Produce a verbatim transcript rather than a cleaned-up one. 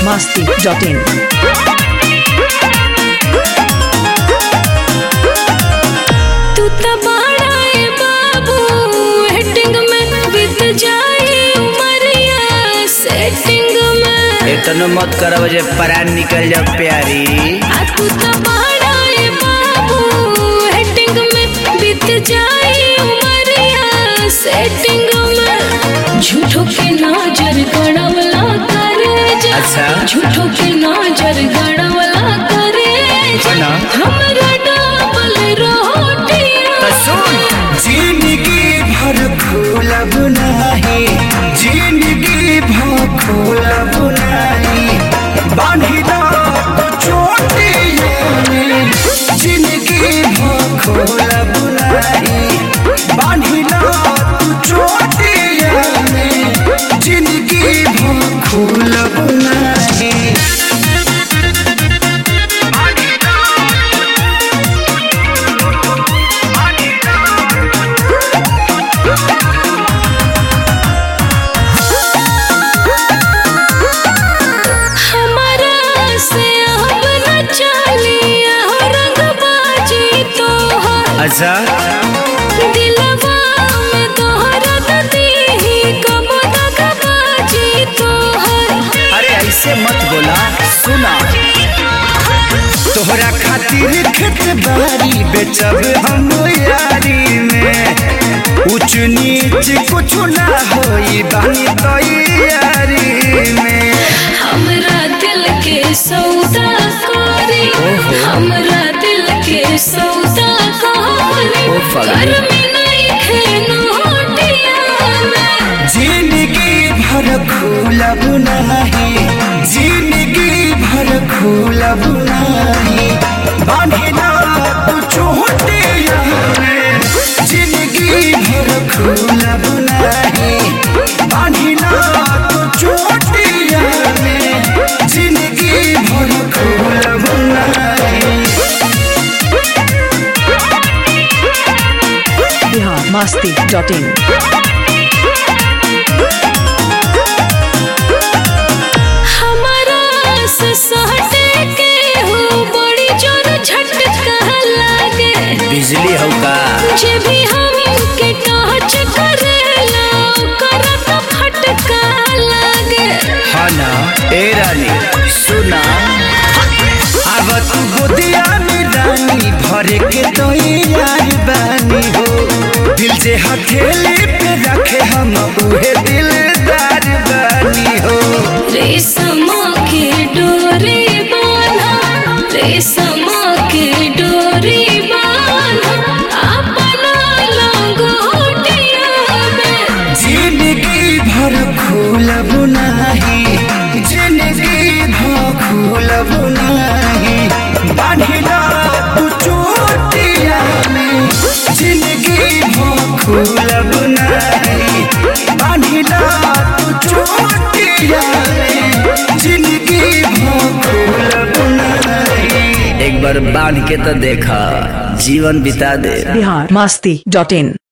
masti dot in. तू तो बड़ा है बाबू हेटिंग में बीत जाए उमरिया सेटिंग में। इतना मत करो वजह परान निकल जाओ प्यारी। आ तू तो बड़ा है बाबू हेटिंग में बीत जाए उमरिया सेटिंग में। झूठों की नजर गड़वला करे जा। अच्छा झूठों की नजर गड़वला करे जा। हमरा डबल रोटियां तो सुन, जिंदगी भर खोलब नाही, जिंदगी भर खोलब नाही, बांधिला तो चोटियों में। जिंदगी भर खोलब नाही, बांधिला तो चोटियों में। जिंदगी भर खोलब नाही। अच्छा दिलवा में तोहरा दीही कब तक बाजी तोहर। अरे ऐसे मत बोला, सुना तोहरा खातिर खेत बारी बेचब हम यारी में। ऊंच नीच कुछ ना होई बानी तैयारी में। हमरा दिल के सौदा करी, हमरा दिल के सौदा करी, घर में नहीं खेनोटिया में। जिंदगी भर खोलब नाही, जिंदगी भर खोलब नाही, बांधिला तू चोटिया में। जिंदगी भर खोलब नाही, बांधिला तू चोटिया में। जिंदगी भर खोलब नाही। Bihar masti dot in. हमारा से सहटे के हो बड़ी जोर झटका लागे। बिजली हो का जे भी हमके टच करेला ओकरा तो फटका लागे। हाँ ना ए रानी सुना, अब तू गोदिया में रानी भरे के तो यार बानी हो। दिल से हथेली पे रखे हम उहे दिलदार बानी हो। रेशम के डोरी बांधा, रेशम के डोरी बांधा अपना लंगोटिया में। जिंदगी भर खोलब नाही, जिंदगी भर खोलब नाही, बांधिला तू चोटिया में। जिंदगी भर खोलब नाही, बांधिला तू चोटिया में। जिंदगी भर खोलब नाही। एक बार बांध के तो देखा, जीवन बिता दे। Bihar masti dot in.